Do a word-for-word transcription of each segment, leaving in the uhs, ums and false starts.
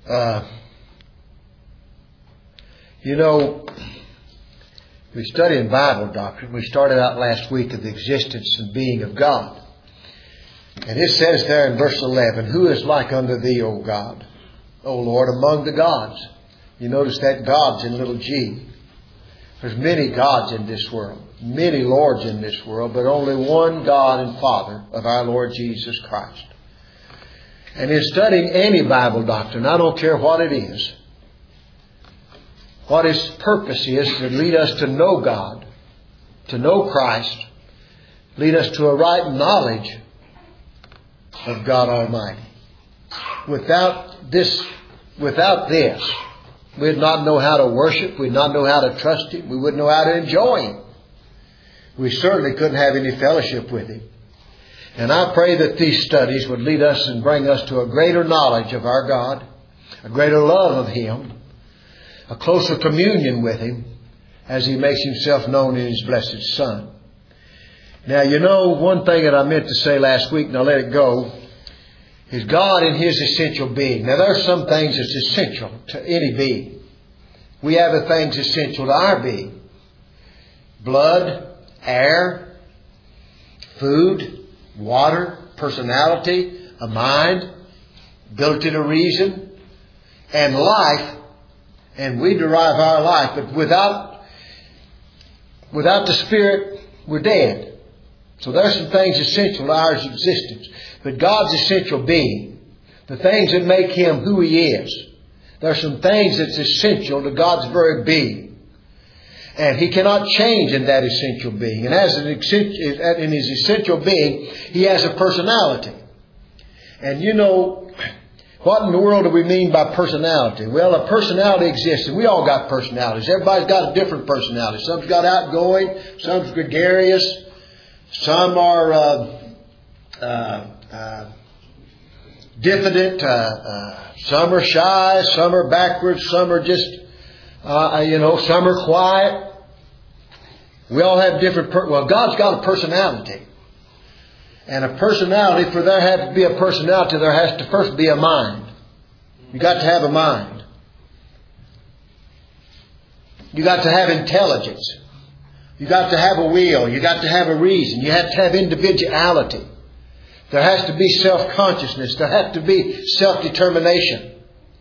Uh, you know, we study in Bible doctrine. We started out last week of the existence and being of God. And it says there in verse eleven, who is like unto thee, O God? O Lord, among the gods. You notice that God's in little g. There's many gods in this world, many lords in this world, but only one God and Father of our Lord Jesus Christ. And in studying any Bible doctrine, I don't care what it is, what His purpose is to lead us to know God, to know Christ, lead us to a right knowledge of God Almighty. Without this, without this, we'd not know how to worship. We'd not know how to trust Him. We wouldn't know how to enjoy Him. We certainly couldn't have any fellowship with Him. And I pray that these studies would lead us and bring us to a greater knowledge of our God, a greater love of Him, a closer communion with Him as He makes Himself known in His blessed Son. Now, you know, one thing that I meant to say last week, and I'll let it go, is God in His essential being. Now, there are some things that's essential to any being. We have the things essential to our being. Blood, air, food, water, personality, a mind, ability to reason, and life. And we derive our life. But without, without the Spirit, we're dead. So there's some things essential to our existence. But God's essential being, the things that make Him who He is, there's some things that's essential to God's very being. And He cannot change in that essential being. And as an in His essential being, He has a personality. And you know, what in the world do we mean by personality? Well, a personality exists, and we all got personalities. Everybody's got a different personality. Some's got outgoing, some's gregarious, some are uh, uh, uh, diffident, uh, uh, some are shy, some are backwards, some are just, uh, you know, some are quiet. We all have different, per- well, God's got a personality. And a personality, for there has to be a personality, there has to first be a mind. You got to have a mind. You got to have intelligence. You got to have a will. You got to have a reason. You have to have individuality. There has to be self-consciousness. There has to be self-determination.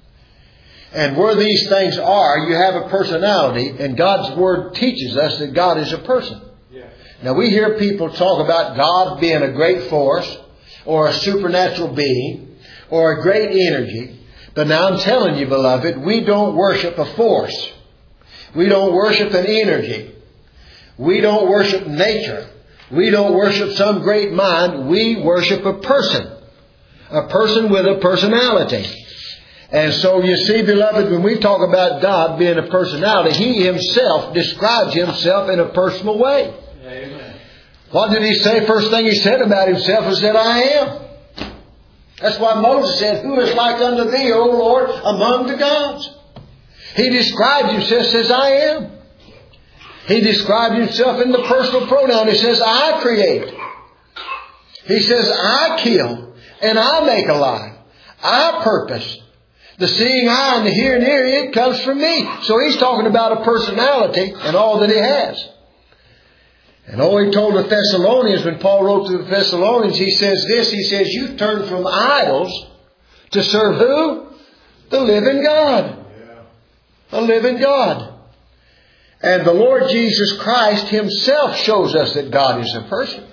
And where these things are, you have a personality, and God's Word teaches us that God is a person. Yeah. Now we hear people talk about God being a great force, or a supernatural being, or a great energy. But now I'm telling you, beloved, we don't worship a force. We don't worship an energy. We don't worship nature. We don't worship some great mind. We worship a person. A person with a personality. And so you see, beloved, when we talk about God being a personality, He Himself describes Himself in a personal way. Amen. What did He say? First thing He said about Himself is that I am. That's why Moses said, who is like unto thee, O Lord, among the gods? He describes Himself, says, I am. He described Himself in the personal pronoun. He says, I create. He says, I kill and I make alive. I purpose. The seeing eye and the hearing ear, it comes from me. So He's talking about a personality and all that He has. And oh, He told the Thessalonians, when Paul wrote to the Thessalonians, he says this, he says, you turn from idols to serve who? The living God. The living God. And the Lord Jesus Christ Himself shows us that God is a person.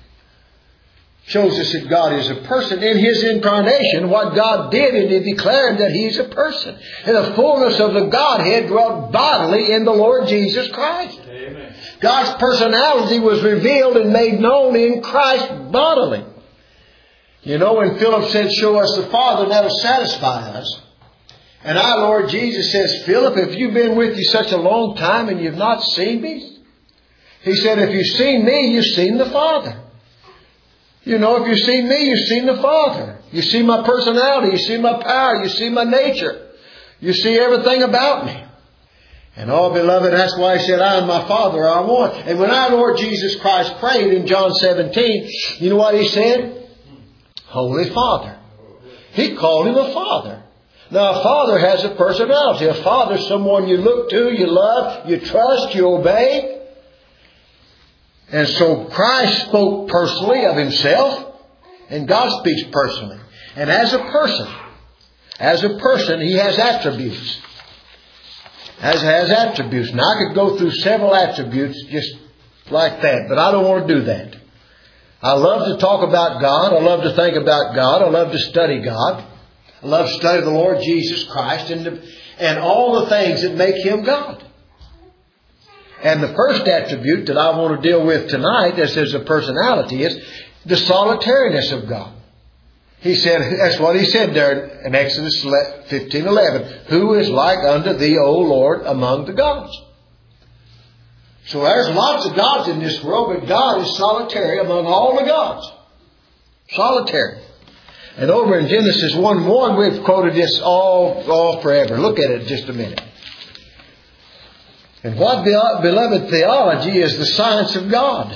Shows us that God is a person. In His incarnation, what God did, and He declared that He's a person. And the fullness of the Godhead dwelt bodily in the Lord Jesus Christ. Amen. God's personality was revealed and made known in Christ bodily. You know, when Philip said, show us the Father, that'll satisfy us. And our Lord Jesus says, Philip, if you've been with you such a long time and you've not seen me? He said, if you've seen me, you've seen the Father. You know, if you've seen me, you've seen the Father. You see my personality. You see my power. You see my nature. You see everything about me. And oh, beloved, that's why He said, I and my Father are one. And when our Lord Jesus Christ prayed in John seventeen, you know what He said? Holy Father. He called Him a Father. Now, a father has a personality. A father is someone you look to, you love, you trust, you obey. And so Christ spoke personally of Himself, and God speaks personally. And as a person, as a person, He has attributes. As has attributes. Now, I could go through several attributes just like that, but I don't want to do that. I love to talk about God. I love to think about God. I love to study God. I love to study the Lord Jesus Christ and, the, and all the things that make Him God. And the first attribute that I want to deal with tonight, as is a personality, is the solitariness of God. He said, that's what He said there in Exodus fifteen eleven. Who is like unto Thee, O Lord, among the gods? So there's lots of gods in this world, but God is solitary among all the gods. Solitary. And over in Genesis one one, we've quoted this all, all forever. Look at it just a minute. And what, beloved, theology is the science of God.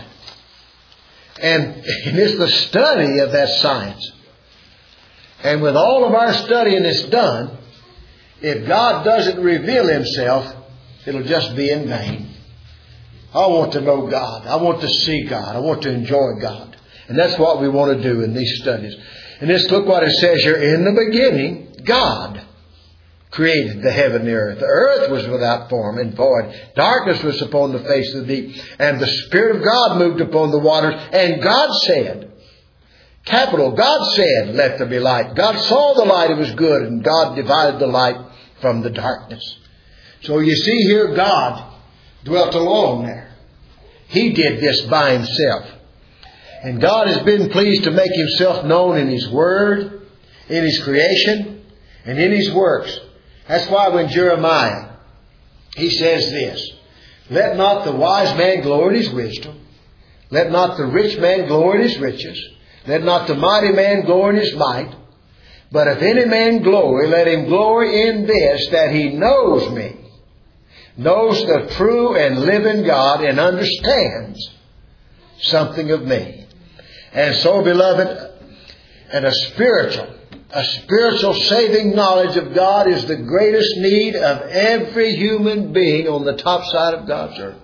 And, and it's the study of that science. And with all of our studying that's done, if God doesn't reveal Himself, it'll just be in vain. I want to know God. I want to see God. I want to enjoy God. And that's what we want to do in these studies. And just look what it says here. In the beginning, God created the heaven and the earth. The earth was without form and void. Darkness was upon the face of the deep. And the Spirit of God moved upon the waters. And God said, capital, God said, let there be light. God saw the light, it was good. And God divided the light from the darkness. So you see here, God dwelt alone there. He did this by Himself. And God has been pleased to make Himself known in His Word, in His creation, and in His works. That's why when Jeremiah, he says this, let not the wise man glory in his wisdom. Let not the rich man glory in his riches. Let not the mighty man glory in his might. But if any man glory, let him glory in this, that he knows me, knows the true and living God, and understands something of me. And so, beloved, and a spiritual, a spiritual saving knowledge of God is the greatest need of every human being on the top side of God's earth.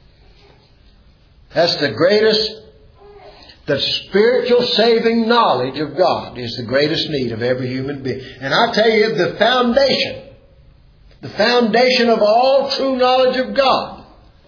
That's the greatest, the spiritual saving knowledge of God is the greatest need of every human being. And I tell you, the foundation, the foundation of all true knowledge of God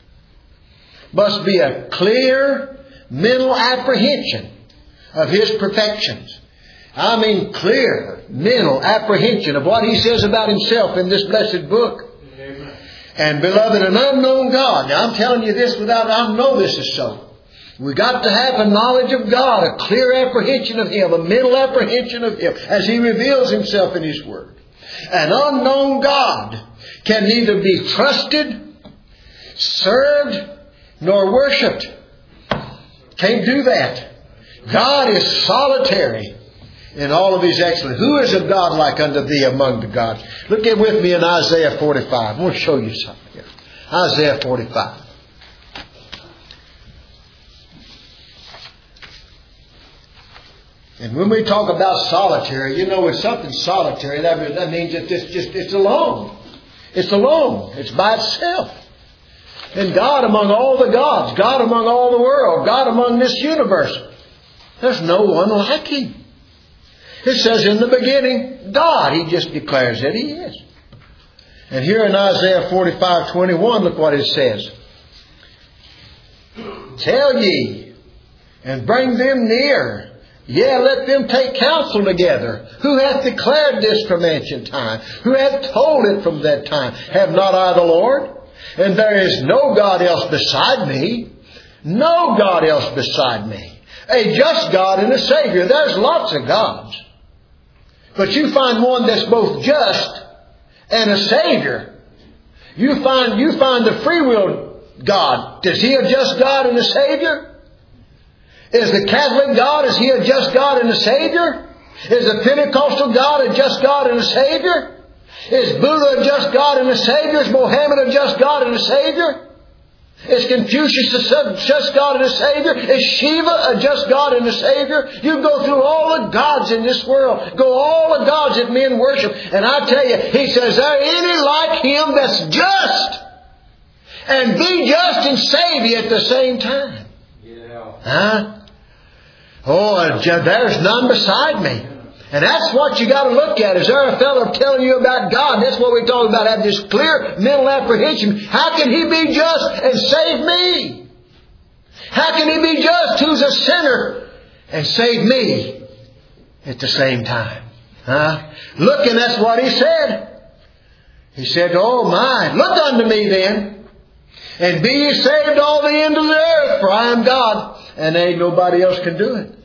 must be a clear mental apprehension of His perfections. I mean clear mental apprehension of what He says about Himself in this blessed book. Amen. And beloved, an unknown God. Now I'm telling you this without, I know this is so. We got to have a knowledge of God, a clear apprehension of Him, a mental apprehension of Him as He reveals Himself in His Word. An unknown God can neither be trusted, served, nor worshipped. Can't do that. God is solitary in all of His excellence. Who is a God like unto Thee among the gods? Look at with me in Isaiah forty-five. I want to show you something here. Isaiah forty-five. And when we talk about solitary, you know, it's something solitary. That, that means that it's just, it's alone. It's alone. It's by itself. And God among all the gods, God among all the world, God among this universe, there's no one like Him. It says in the beginning, God. He just declares that He is. And here in Isaiah forty-five twenty-one, look what it says. Tell ye, and bring them near. Yea, let them take counsel together. Who hath declared this from ancient time? Who hath told it from that time? Have not I the Lord? And there is no God else beside me. No God else beside me. A just God and a Savior. There's lots of gods. But you find one that's both just and a Savior. You find, you find the free will God. Is He a just God and a Savior? Is the Catholic God, is He a just God and a Savior? Is the Pentecostal God a just God and a Savior? Is Buddha a just God and a Savior? Is Mohammed a just God and a Savior? Is Confucius a just God and a Savior? Is Shiva a just God and a Savior? You go through all the gods in this world. Go all the gods that men worship. And I tell you, He says, is there any like Him that's just? And be just and save you at the same time. Yeah. Huh? Oh, there's none beside me. And that's what you got to look at. Is there a fellow telling you about God? That's what we're talking about. Having this clear mental apprehension. How can He be just and save me? How can He be just who's a sinner and save me at the same time? Huh? Look, and that's what He said. He said, oh my, look unto me then, and be ye saved all the end of the earth, for I am God, and ain't nobody else can do it.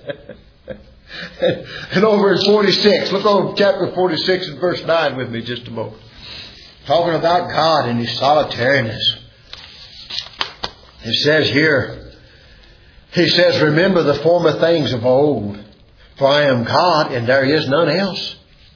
And over in forty-six, look over chapter forty-six and verse nine with me just a moment. Talking about God and His solitariness. It says here, He says, remember the former things of old, for I am God and there is none else.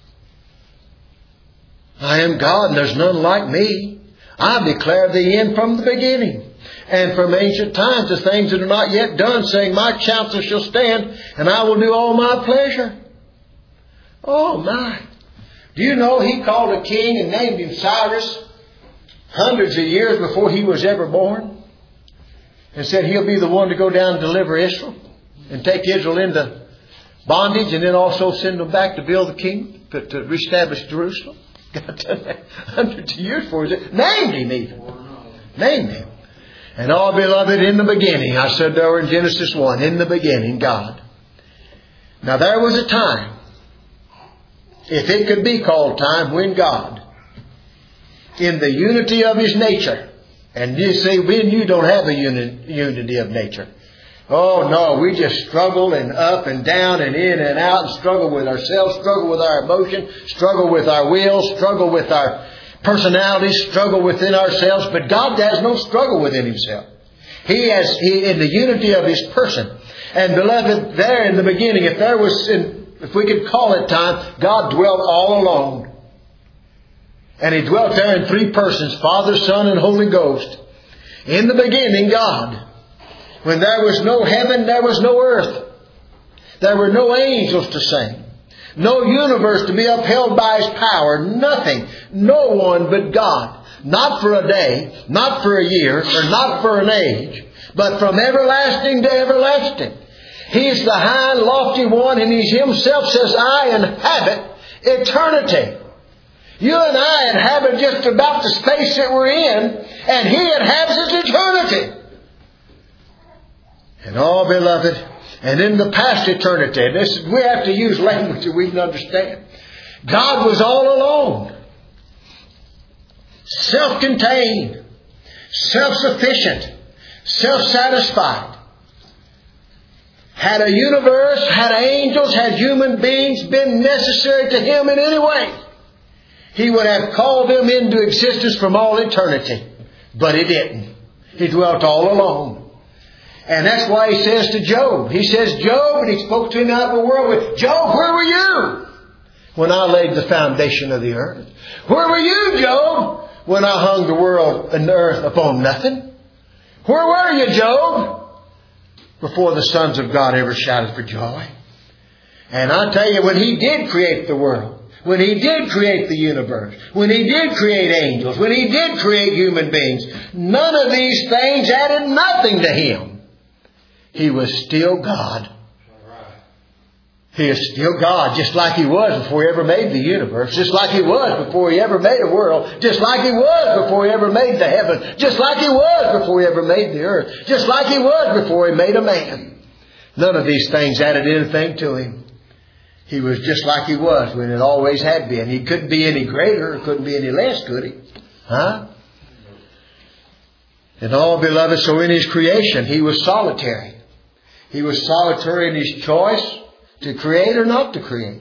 I am God and there's none like me. I declare the end from the beginning. And from ancient times the things that are not yet done, saying, my counsel shall stand, and I will do all my pleasure. Oh my. Do you know He called a king and named him Cyrus hundreds of years before he was ever born? And said he'll be the one to go down and deliver Israel and take Israel into bondage, and then also send them back to build the kingdom, to, to reestablish Jerusalem. God done that hundreds of years for it. Named him even. Named him. And all, beloved, in the beginning, I said there in Genesis one, in the beginning, God. Now there was a time, if it could be called time, when God, in the unity of His nature, and you see, we and you don't have a uni- unity of nature. Oh no, we just struggle and up and down and in and out and struggle with ourselves, struggle with our emotion, struggle with our will, struggle with our personalities, struggle within ourselves. But God has no struggle within Himself. He has, He in the unity of His person. And beloved, there in the beginning, if there was, in, if we could call it time, God dwelt all alone. And He dwelt there in three persons, Father, Son, and Holy Ghost. In the beginning, God. When there was no heaven, there was no earth. There were no angels to sing. No universe to be upheld by His power. Nothing. No one but God. Not for a day, not for a year, or not for an age, but from everlasting to everlasting. He's the high and lofty one, and He Himself says, I inhabit eternity. You and I inhabit just about the space that we're in, and He inhabits eternity. And all, beloved, and in the past eternity, and this, we have to use language that we can understand. God was all alone. Self-contained. Self-sufficient. Self-satisfied. Had a universe, had angels, had human beings been necessary to Him in any way, He would have called them into existence from all eternity. But He didn't. He dwelt all alone. And that's why He says to Job, He says, Job, and He spoke to him out of the world with, Job, where were you when I laid the foundation of the earth? Where were you, Job, when I hung the world and the earth upon nothing? Where were you, Job, before the sons of God ever shouted for joy? And I tell you, when He did create the world, when He did create the universe, when He did create angels, when He did create human beings, none of these things added nothing to Him. He was still God. He is still God, just like He was before He ever made the universe, just like He was before He ever made a world, just like He was before He ever made the heaven, just like He was before He ever made the earth, just like He was before He made a man. None of these things added anything to Him. He was just like He was when it always had been. He couldn't be any greater, or couldn't be any less, could He? Huh? And all, beloved, so in His creation, He was solitary. He was solitary in His choice to create or not to create.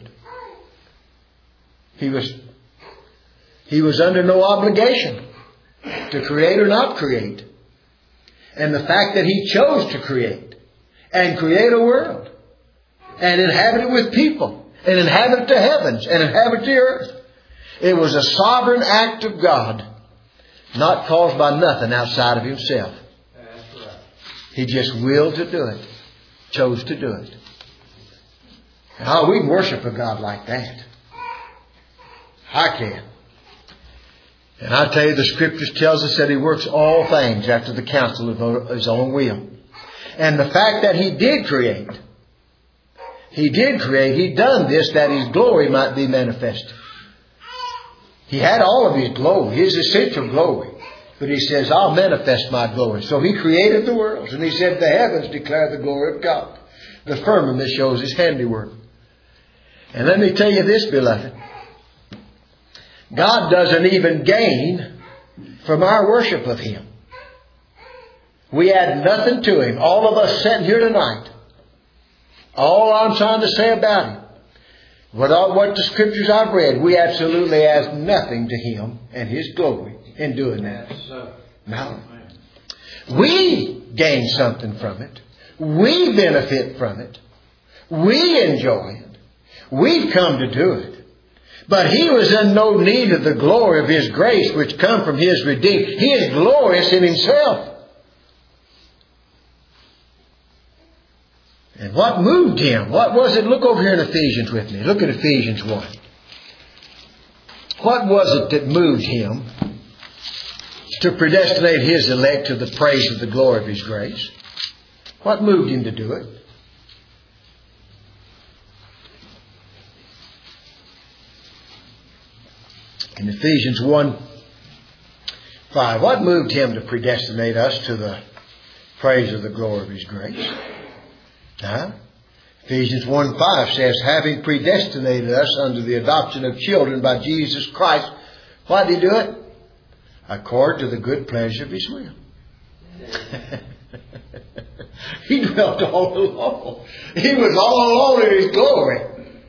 He was, he was under no obligation to create or not create. And the fact that He chose to create and create a world and inhabit it with people and inhabit the heavens and inhabit the earth. It was a sovereign act of God Not caused by nothing outside of himself. That's right. He just willed to do it. Chose to do it. Oh, we can worship a God like that. I can. And I tell you, the Scriptures tells us that He works all things after the counsel of His own will. And the fact that He did create, He did create, He done this that His glory might be manifested. He had all of His glory, His essential glory. But He says, I'll manifest my glory. So He created the worlds. And He said, the heavens declare the glory of God. The firmament shows His handiwork. And let me tell you this, beloved. God doesn't even gain from our worship of Him. We add nothing to Him. All of us sitting here tonight, all I'm trying to say about Him, what, all, what the Scriptures I've read, we absolutely add nothing to Him and His glory in doing that. No. We gain something from it. We benefit from it. We enjoy it. We've come to do it. But He was in no need of the glory of His grace which come from His redeemed. He is glorious in Himself. And what moved Him? What was it? Look over here in Ephesians with me. Look at Ephesians one. What was it that moved Him to predestinate His elect to the praise of the glory of His grace? What moved Him to do it? In Ephesians one five, what moved Him to predestinate us to the praise of the glory of His grace? Huh? Ephesians one five says, having predestinated us unto the adoption of children by Jesus Christ. Why did He do it? According to the good pleasure of His will. He dwelt all alone. He was all alone in His glory.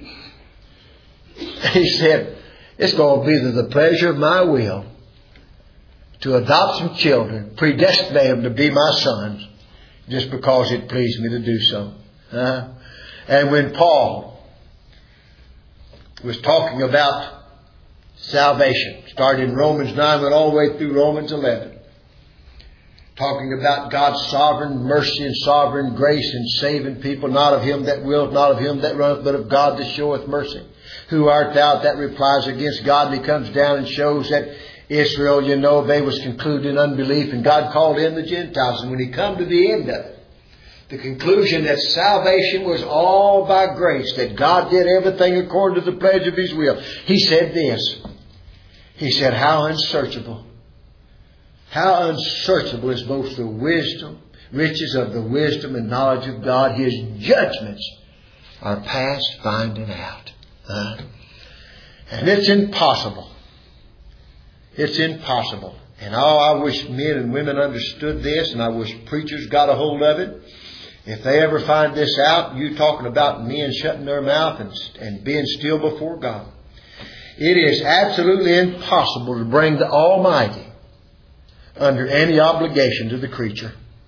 He said, it's going to be to the pleasure of my will to adopt some children, predestinate them to be my sons, just because it pleased me to do so. Uh, and when Paul was talking about salvation, started in Romans nine, went all the way through Romans eleven, talking about God's sovereign mercy and sovereign grace in saving people, not of him that willeth, not of him that runneth, but of God that showeth mercy. Who art thou that replies against God? And he comes down and shows that Israel, you know, they was concluded in unbelief, and God called in the Gentiles. And when he come to the end of it, the conclusion that salvation was all by grace, that God did everything according to the pledge of His will, He said this. He said, how unsearchable, how unsearchable is both the wisdom, riches of the wisdom and knowledge of God. His judgments are past finding out. Uh, and it's impossible. It's impossible. And oh, I wish men and women understood this, and I wish preachers got a hold of it. If they ever find this out, you talking about men shutting their mouth and, and being still before God. It is absolutely impossible to bring the Almighty under any obligation to the creature.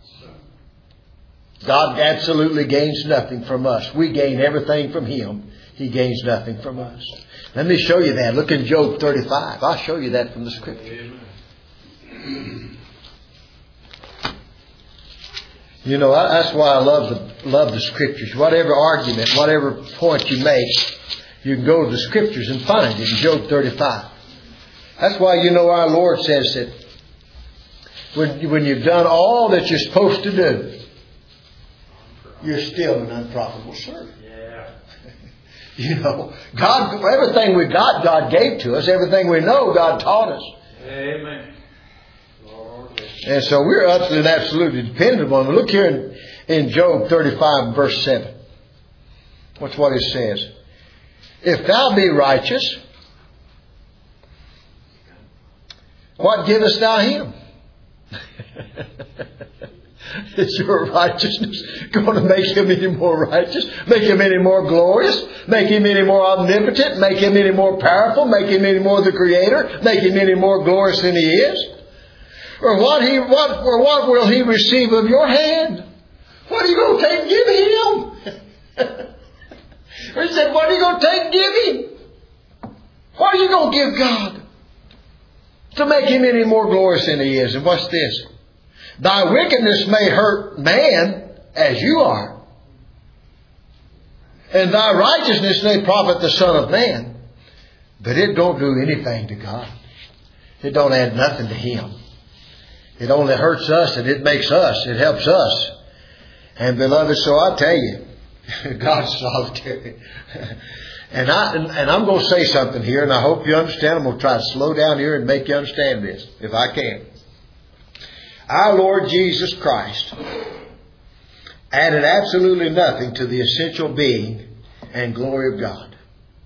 God absolutely gains nothing from us. We gain everything from Him. He gains nothing from us. Let me show you that. Look in Job thirty-five. I'll show you that from the Scripture. You know, that's why I love the, love the Scriptures. Whatever argument, whatever point you make, you can go to the Scriptures and find it in Job thirty-five. That's why, you know, our Lord says that when, when you've done all that you're supposed to do, you're still an unprofitable servant. You know, God, everything we got, God gave to us. Everything we know, God taught us. Amen. And so we're utterly and absolutely dependent on Him. Look here in, in Job thirty-five, verse seven. What's what it says? If thou be righteous, what givest thou Him? Is your righteousness going to make Him any more righteous? Make Him any more glorious? Make Him any more omnipotent? Make Him any more powerful? Make Him any more the Creator? Make Him any more glorious than He is? Or what He what or what will He receive of your hand? What are you going to take and give Him? Or He said, what are you going to take and give Him? What are you going to give God? to make Him any more glorious than He is. And what's this? Thy wickedness may hurt man as you are, and thy righteousness may profit the Son of Man. But it don't do anything to God. It don't add nothing to Him. It only hurts us, and it makes us. It helps us. And beloved, so I tell you, God's solitary. And, I, and, and I'm going to say something here, and I hope you understand. I'm going to try to slow down here and make you understand this, if I can. Our Lord Jesus Christ added absolutely nothing to the essential being and glory of God.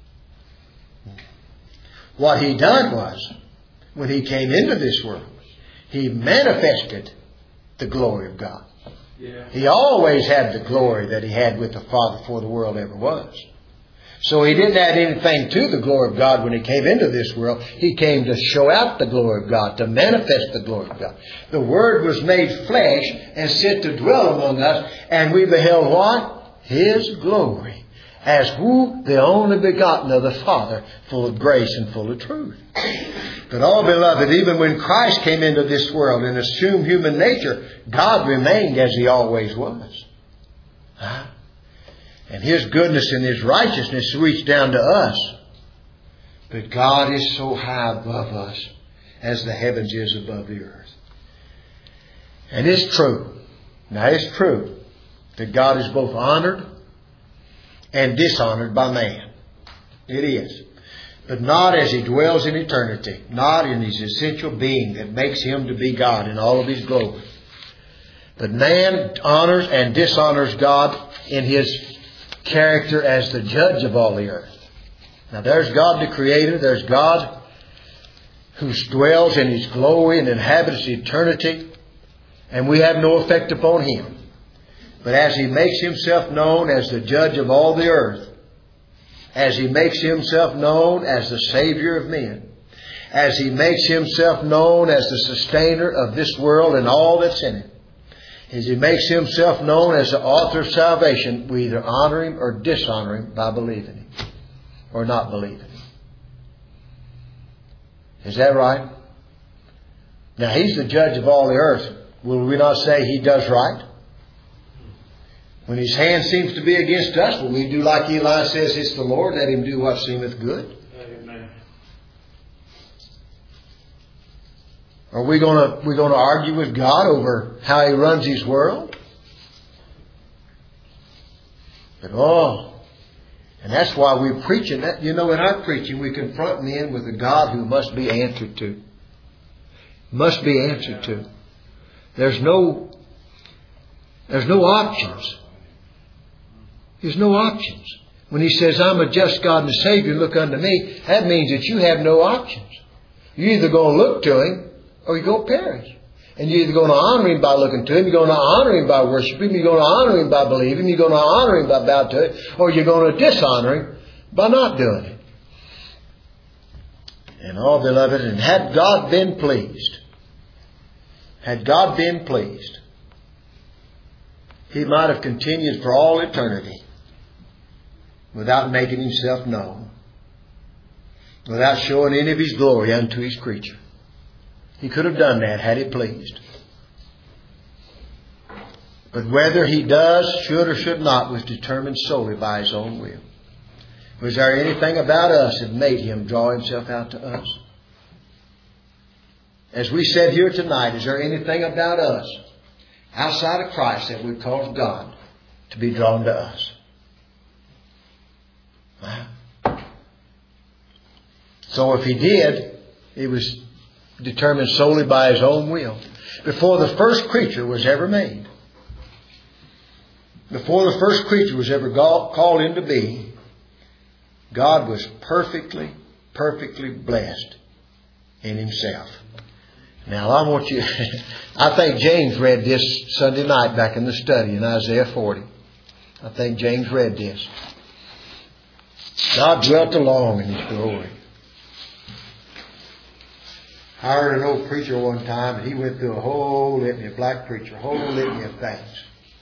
What He done was, when He came into this world, He manifested the glory of God. Yeah. He always had the glory that He had with the Father before the world ever was. So He didn't add anything to the glory of God when He came into this world. He came to show out the glory of God, to manifest the glory of God. The Word was made flesh and sent to dwell among us, and we beheld what? His glory, as who? The only begotten of the Father, full of grace and full of truth. But all beloved, even when Christ came into this world and assumed human nature, God remained as He always was. Huh? And His goodness and His righteousness reached down to us. But God is so high above us as the heavens is above the earth. And it's true. Now it's true that God is both honored and dishonored by man. It is. But not as He dwells in eternity. Not in His essential being that makes Him to be God in all of His glory. But man honors and dishonors God in His character as the judge of all the earth. Now there's God the Creator. There's God who dwells in His glory and inhabits eternity. And we have no effect upon Him. But as He makes Himself known as the judge of all the earth, as He makes Himself known as the Savior of men, as He makes Himself known as the sustainer of this world and all that's in it, as He makes Himself known as the author of salvation, we either honor Him or dishonor Him by believing Him or not believing Him. Is that right? Now He's the judge of all the earth. Will we not say He does right? When His hand seems to be against us, will we do like Eli says, it's the Lord, let Him do what seemeth good? Amen. Are we going to we going to argue with God over how He runs His world? But oh, and that's why we're preaching that. You know, in our preaching, we confront men with a God who must be answered to. Must be answered to. There's no, there's no options. There's no options. When He says, I'm a just God and a Savior, look unto me, that means that you have no options. You're either going to look to Him or you're going to perish. And you're either going to honor Him by looking to Him, you're going to honor Him by worshiping Him, you're going to honor Him by believing Him, you're going to honor Him by bowing to it, or you're going to dishonor Him by not doing it. And all beloved, and had God been pleased, had God been pleased, He might have continued for all eternity without making Himself known, without showing any of His glory unto His creature. He could have done that had He pleased. But whether He does, should or should not, was determined solely by His own will. Was there anything about us that made Him draw Himself out to us? As we said here tonight, is there anything about us outside of Christ that would cause God to be drawn to us? Wow. So if He did, it was determined solely by His own will. Before the first creature was ever made, before the first creature was ever called into being, God was perfectly, perfectly blessed in Himself. Now I want you, I think James read this Sunday night back in the study in Isaiah forty. I think James read this. God dwelt along in His glory. I heard an old preacher one time, and he went through a whole litany, a black preacher, a whole litany of things.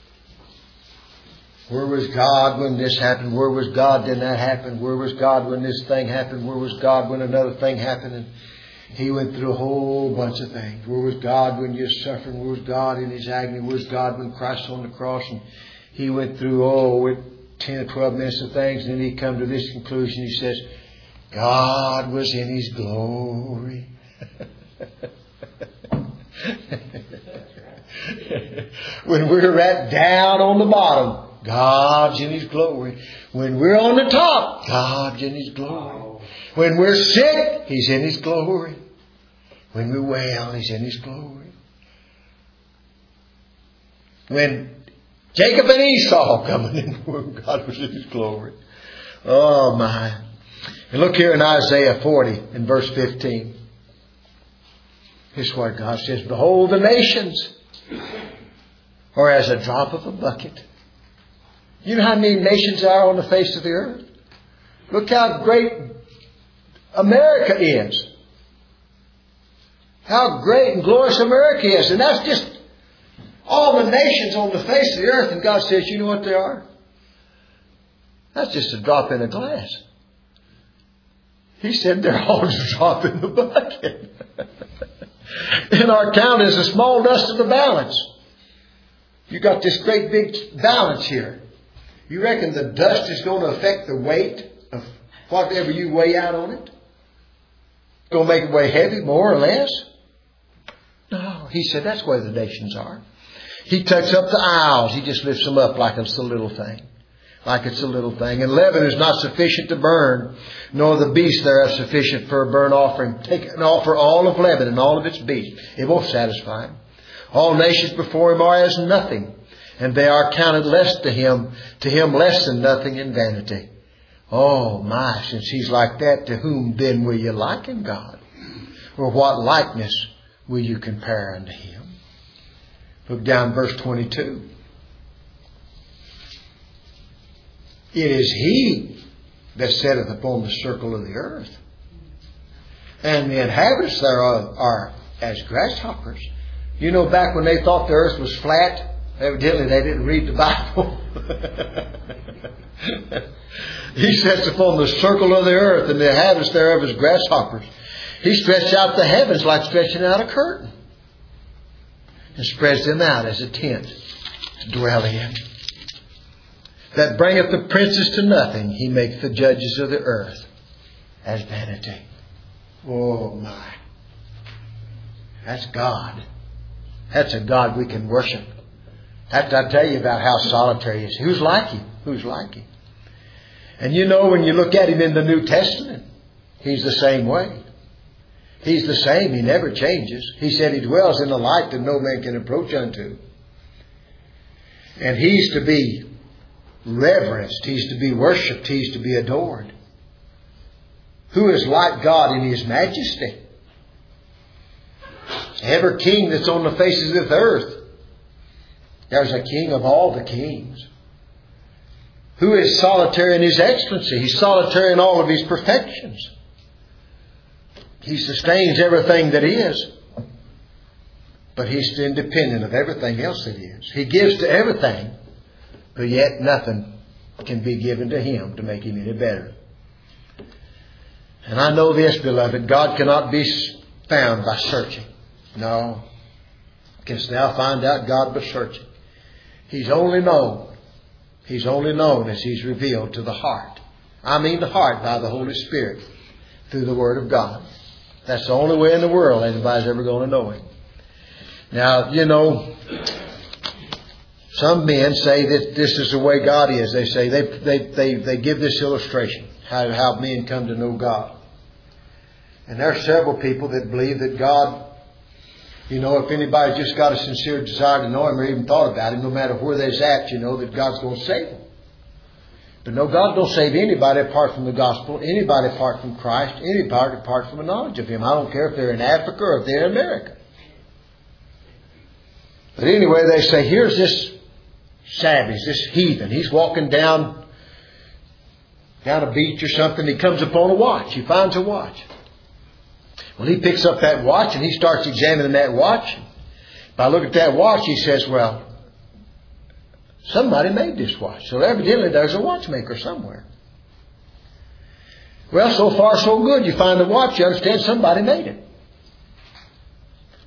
Where was God when this happened? Where was God when that happened? Where was God when this thing happened? Where was God when another thing happened? And He went through a whole bunch of things. Where was God when you were suffering? Where was God in His agony? Where was God when Christ was on the cross? And he went through, oh, with ten or twelve minutes of things. And then he come to this conclusion. He says, God was in His glory. When we're right down on the bottom, God's in His glory. When we're on the top, God's in His glory. When we're sick, He's in His glory. When we're well, He's in His glory. When Jacob and Esau coming in, God was in His glory. Oh my. And look here in Isaiah forty in verse fifteen. Here's what God says. Behold, the nations are as a drop of a bucket. You know how many nations there are on the face of the earth? Look how great America is. How great and glorious America is. And that's just all the nations on the face of the earth. And God says, you know what they are? That's just a drop in a glass. He said they're all just a drop in the bucket. And our count is the small dust of the balance. You got this great big balance here. You reckon the dust is going to affect the weight of whatever you weigh out on it? Going to make it weigh heavy, more or less? No. He said that's where the nations are. He takes up the isles. He just lifts them up like it's a little thing. Like it's a little thing. And Lebanon is not sufficient to burn, nor the beast thereof sufficient for a burnt offering. Take and offer all of Lebanon, all of its beasts. It won't satisfy him. All nations before him are as nothing, and they are counted less to him, to him less than nothing in vanity. Oh my, since He's like that, to whom then will you liken God? Or what likeness will you compare unto Him? Look down verse twenty-two. It is He that sitteth upon the circle of the earth, and the inhabitants thereof are as grasshoppers. You know, back when they thought the earth was flat, evidently they didn't read the Bible. He sits upon the circle of the earth, and the inhabitants thereof as grasshoppers. He stretched out the heavens like stretching out a curtain, and spreads them out as a tent to dwell in. That bringeth the princes to nothing. He maketh the judges of the earth as vanity. Oh my. That's God. That's a God we can worship. That's, I tell you about how solitary He is. Who's like Him? Who's like Him? And you know, when you look at Him in the New Testament, He's the same way. He's the same. He never changes. He said He dwells in the light that no man can approach unto. And He's to be reverenced. He's to be worshipped. He's to be adored. Who is like God in His majesty? Every king that's on the faces of the earth. There's a king of all the kings. Who is solitary in His excellency? He's solitary in all of His perfections. He sustains everything that is. But He's independent of everything else that is. He gives to everything. But yet nothing can be given to Him to make Him any better. And I know this, beloved. God cannot be found by searching. No. Canst thou find out God by searching? He's only known. He's only known as He's revealed to the heart. I mean the heart by the Holy Spirit through the Word of God. That's the only way in the world anybody's ever going to know Him. Now, you know, some men say that this is the way God is. They say they they they, they give this illustration how how men come to know God. And there are several people that believe that God, you know, if anybody just got a sincere desire to know Him or even thought about Him, no matter where they're at, you know, that God's going to save them. But no, God don't save anybody apart from the gospel, anybody apart from Christ, anybody apart from the knowledge of Him. I don't care if they're in Africa or if they're in America. But anyway, they say, here's this savage, this heathen. He's walking down, down a beach or something. He comes upon a watch. He finds a watch. Well, he picks up that watch and he starts examining that watch. By looking at that watch, he says, well, somebody made this watch. So evidently there's a watchmaker somewhere. Well, so far so good. You find the watch, you understand somebody made it.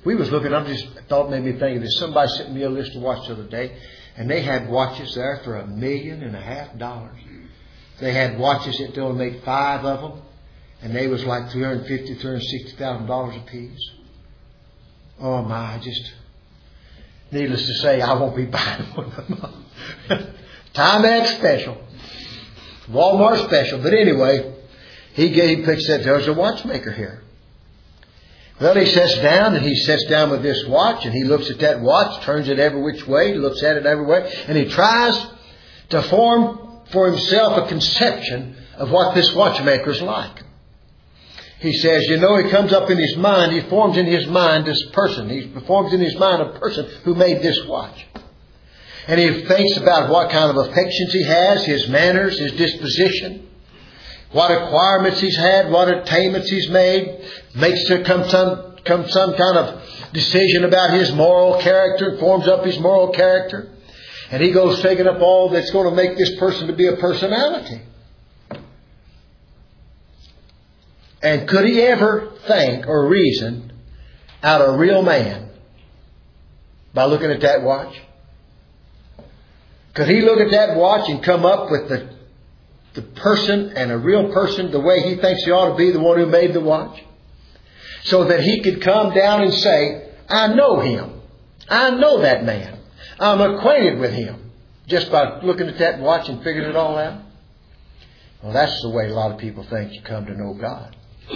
We was looking, I just thought made me think of this. Somebody sent me a list of watches the other day, and they had watches there for a million and a half dollars. They had watches that they only made five of them, and they was like three hundred fifty thousand dollars, three hundred sixty thousand dollars a piece. Oh my, just needless to say, I won't be buying one of them. Timex special. Walmart special. But anyway, he gave, he picks that there's a watchmaker here. Well, he sits down and he sits down with this watch and he looks at that watch, turns it every which way, looks at it every way, and he tries to form for himself a conception of what this watchmaker is like. He says, you know, he comes up in his mind, he forms in his mind this person. He forms in his mind a person who made this watch. And he thinks about what kind of affections he has, his manners, his disposition, what acquirements he's had, what attainments he's made, makes there come some, come some kind of decision about his moral character, forms up his moral character. And he goes taking up all that's going to make this person to be a personality. And could he ever think or reason out a real man by looking at that watch? Could he look at that watch and come up with the, the person and a real person the way he thinks he ought to be, the one who made the watch? So that he could come down and say, I know him. I know that man. I'm acquainted with him. Just by looking at that watch and figuring it all out. Well, that's the way a lot of people think you come to know God.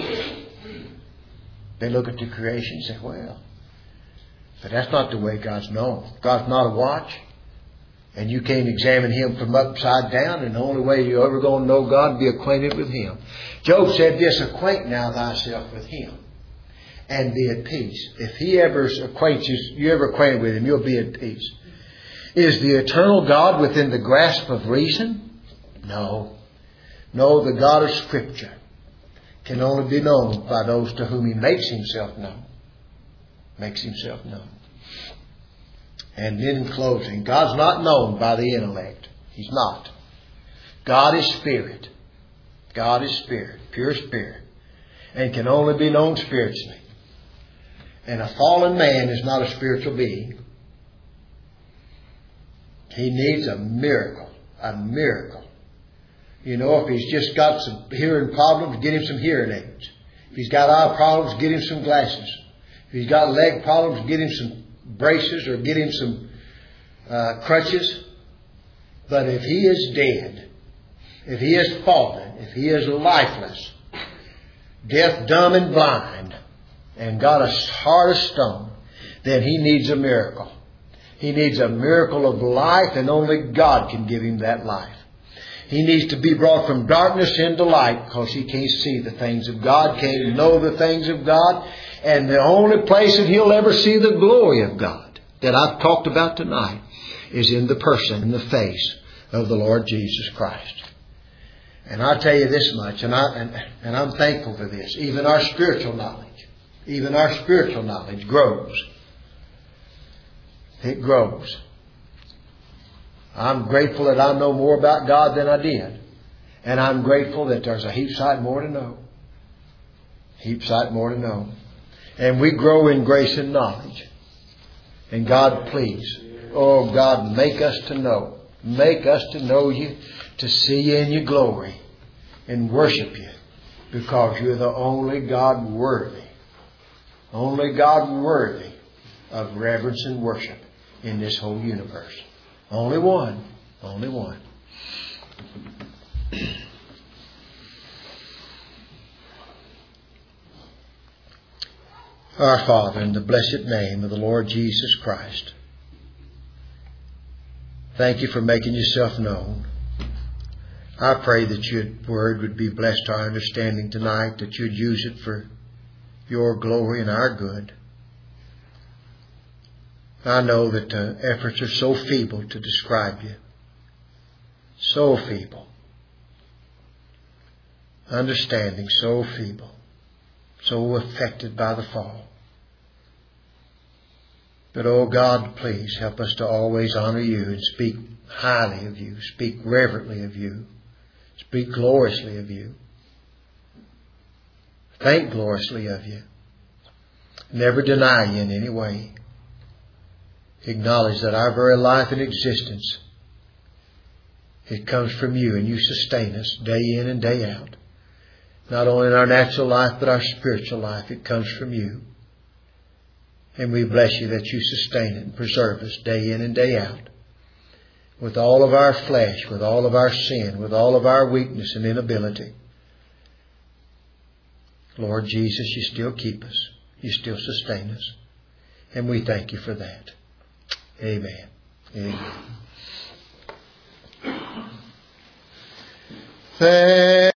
They look at the creation and say, well, but that's not the way God's known. God's not a watch. And you can't examine Him from upside down. And the only way you're ever going to know God is be acquainted with Him. Job said this, acquaint now thyself with Him and be at peace. If He ever acquaints you, you ever acquainted with Him, you'll be at peace. Is the eternal God within the grasp of reason? No. No, the God of Scripture can only be known by those to whom He makes Himself known. Makes Himself known. And in closing, God's not known by the intellect. He's not. God is Spirit. God is Spirit. Pure Spirit. And can only be known spiritually. And a fallen man is not a spiritual being. He needs a miracle. A miracle. You know, if he's just got some hearing problems, get him some hearing aids. If he's got eye problems, get him some glasses. If he's got leg problems, get him some braces or get him some uh, crutches. But if he is dead, if he is fallen, if he is lifeless, deaf, dumb, and blind, and got a heart of stone, then he needs a miracle. He needs a miracle of life, and only God can give him that life. He needs to be brought from darkness into light because he can't see the things of God, can't know the things of God. And the only place that he'll ever see the glory of God that I've talked about tonight is in the person, in the face of the Lord Jesus Christ. And I'll tell you this much, and, I, and, and I'm thankful for this. Even our spiritual knowledge, even our spiritual knowledge grows. It grows. I'm grateful that I know more about God than I did. And I'm grateful that there's a heap sight more to know. Heap sight more to know. And we grow in grace and knowledge. And God, please, oh God, make us to know. Make us to know You, to see You in Your glory, and worship You, because You're the only God worthy. Only God worthy of reverence and worship in this whole universe. Only one. Only one. Our Father, in the blessed name of the Lord Jesus Christ, thank You for making Yourself known. I pray that Your word would be blessed to our understanding tonight, that You'd use it for Your glory and our good. I know that the efforts are so feeble to describe You. So feeble. Understanding so feeble. So affected by the fall. But, oh God, please help us to always honor You and speak highly of You. Speak reverently of You. Speak gloriously of You. Think gloriously of You. Never deny You in any way. Acknowledge that our very life and existence, it comes from You, and You sustain us day in and day out. Not only in our natural life, but our spiritual life. It comes from You. And we bless You that You sustain it and preserve us day in and day out. With all of our flesh, with all of our sin, with all of our weakness and inability. Lord Jesus, You still keep us. You still sustain us. And we thank You for that. Amen. Amen. Thank